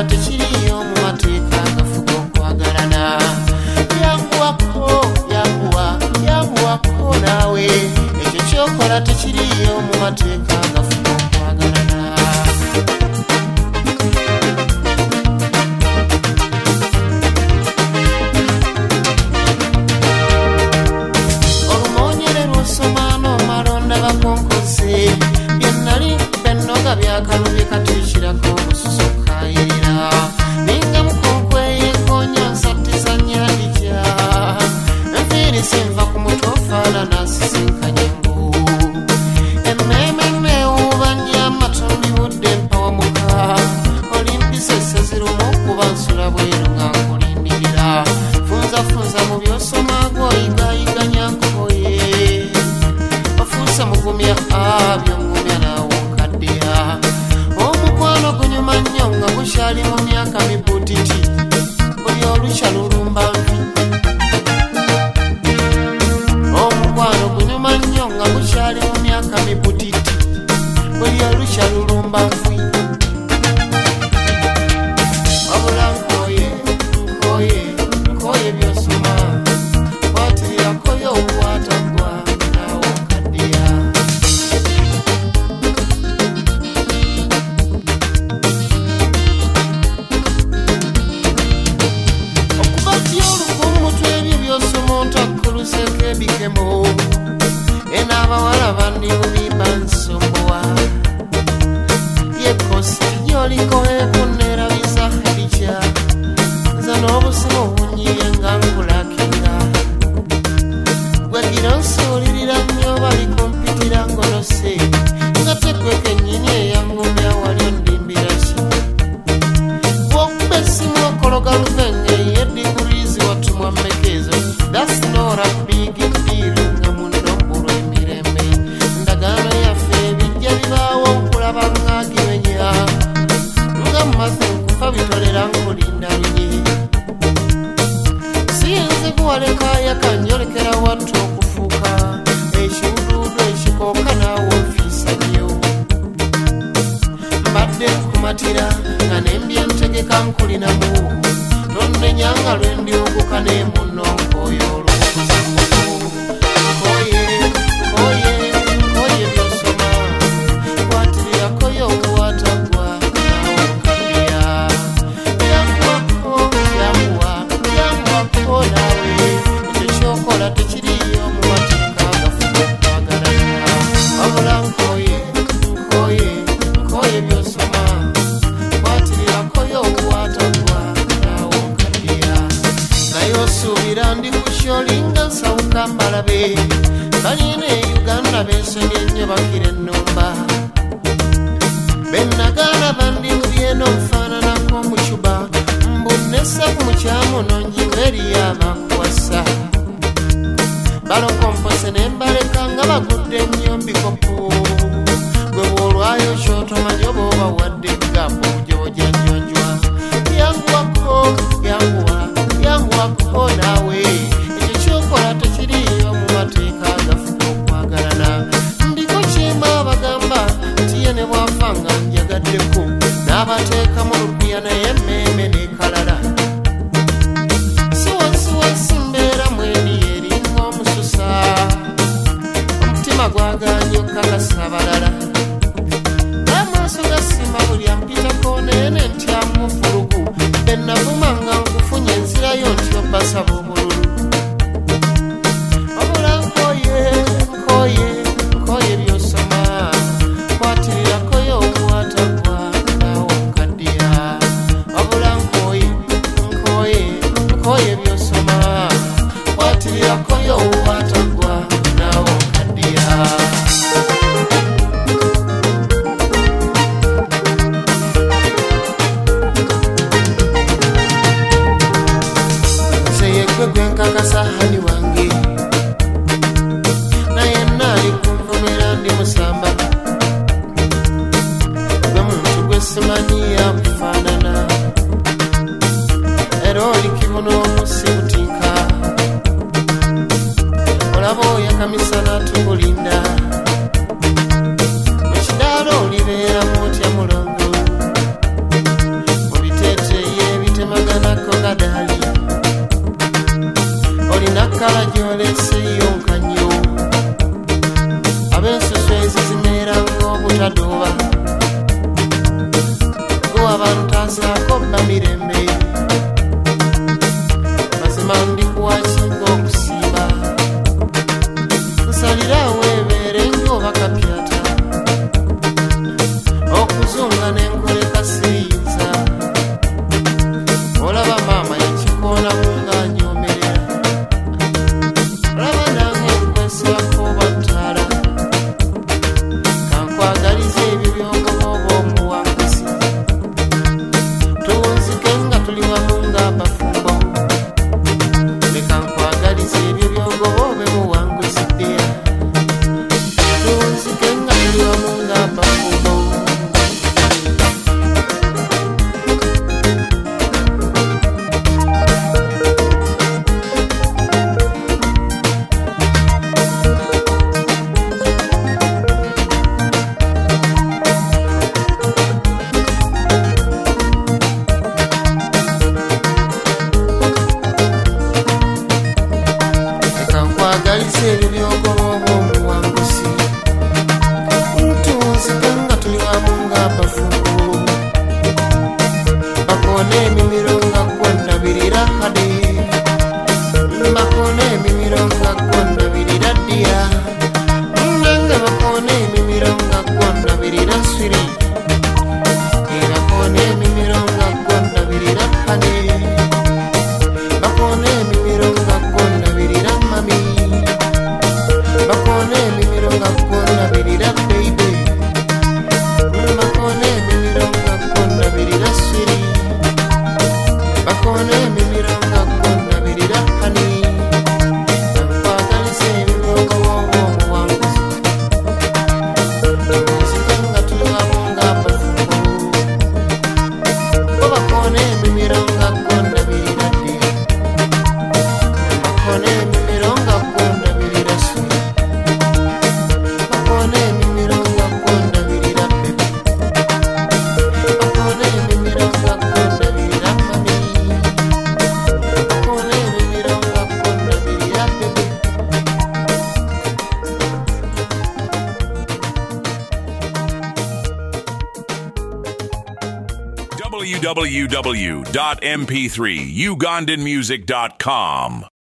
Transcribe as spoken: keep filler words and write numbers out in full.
ekyokola tekiriyo mu mateeka agafuga okwagalana. Yanguwako yanguwa yanguwako naawe ekyo kyokola tekiriyo mu mateeka agafuga okwagalana. Olumoonyere lw'osoma n'omalonda bakonkose byennali bennoga byakalubye katukirako obususu kayirira ninga mukonkweyekonya nsattiza nyandikya enviiri sinva ku mutwe ofaanana asisinkanye ngu emmeeme mmeewuubanya amatumbi budde mpawamuka olimpisa essezirumu okuba nsula bweru nga nkulindirira funzafunza mu by'osoma gwoyigayiganya nkoye ofuuse mugumya byongumya naawe nkaddeya omukwano gunyuma nnyo nga gukyali mu myaka mibutiti buli olukya lulumba nvi omukwano gunyuma nnyo nga gukyali mu myaka mibutiti buli olukya lulumba nvi wabula nkoye nkoye nkoye byosoma kwatirakoyo okwatagwa naawe nkaddeya okubatya olukulu mutwe ebyo byosoma ontakkuluseko ebikemo enaabawala bandibubimba nsombowa yekosi gyolikohekunerabiza ebikya nza n'obusimu obunyiye nga nkulakinga gwegira nsuulirira nnyo balikumpitira ngolose nga tekweka ennyini eyangumya wali ondimbira ki bwokuba essimu okologa luvenge yedigurizi watumwa mmekezo that's not a big deal nga mundombulwa emirembe ndagaano yaffe ebijja bibaawo nkulaba ng'agimenya nga mumaze nkufa bitolera nkulinda lunyi siyinza kuwalekaya kanjolekera wattu okufuuka ekiwuduudu ekikooka naawe ofiisa nnyo mbadde nkumatira nga nembya ntegeka nkulinamu tonnenya nga lwe ndyoguka ne munno nkooye olw'okuzimu nkoye nkoye nkoye byosoma kwatirakoyo obuwatagwa naawe nkaddeya yanguwako yanguwa yanguwako naawe ekyo kyokola tekiriyo mu mateeka agafuga okwagalana wabula nkoye nkoye nkoye byosoma kwatirakoyo obuwatagwa naawe nkaddeya naye osuubira ndi ku kyolinga nsawuka mbalabe balina e Uganda beesonye ennyo bakira ennumba bennagaana bandibulye n'omufaananako mu Cuba mbunessa ku mukyamu nonjiwa eriyo abakuwasa balokompose ne mbaleka nga bagudde ennyo mbikopo gwe bw'olwayo kyotomanyi oba oba wadde ebigambo gy'ojjanjonjwa yanguwako yanguwa yanguwako naawe ekyo kyokola tekiriyo mu mateeka agafuga okwagalana ndiko kima abagamba nti ye ne bwafa nga njagaddeko n'abateeka mu lupiya naye emmeeme n'ekalala siwansiwansi mbeera mweni eringa omususa omutima gwaganye okukakasa abalala amaaso gasima buli ampitako neene ntyamu fulugu bennavuma nga nkufunye enzirayo nti obasaba obululu wabula nkoye nkoye nkoye byosoma kwatirirakoyo obuwatagwa naawe nkaddeya wabula nkoye nkoye nkoye byosoma kwatirirakoyo obuwatagwa naawe nkaddeya gwenkakasa hani wange naye naali kunvumira ndi musamba gwe muntu gwe simanyi yakufaanana era oli kibuno omusibutinka olaba oyakamisana tukulinda mu kidaala olibeera mutya mulongo mu biteeteeyi nsaako bamirembe mazima ndikuwakinga okusiiba nsalirawo ebeere ng'oba kapyata okuzunga n'enkoleka siyinza olaba maama yakikoonamu ng'anyomerera olaba nange nkwesibako battaala kankwagaliza ebyo byogoba oba omuwanguzi tuwunzike nga tuli wamu ng'abafumbo leka nkwagaliza ebyo byogoba obe muwanguzi ddya tuwunzike nga tuli wamu ng'abafumbo nkwagaliza ebyo byogoba oba omuwanguzi ntuwunzike nga tuli wamu ng'abafumbo bakoona emimiro nga gwondabirira kade bakoona emimiro nga gwondabirira ddya nange bakoona emimiro nga gwondabirira swiri bakoona emimiro nga gwondabirira kade bakoona emimiro nga gwondabirira mami bakoona emimiro nga gwondabirira baby bakoona emimiro nga gwondabirira swiri bakoona emimiro nga gwondabirira hani nkwagaliza ebibyogoba oba omuwanguzi tuwunzike nga tuli wamu ng'abafumbo bo bakoona emimiro nga gwondabirira ddya bakoona emimiro nga gwondabirira swiri bakoona emimiro nga gwondabirira bebe bakoona emimiro nga gwondabirira mami bakoona emimiro nga gwondabirira bebe w w w dot m p three ugandan music dot com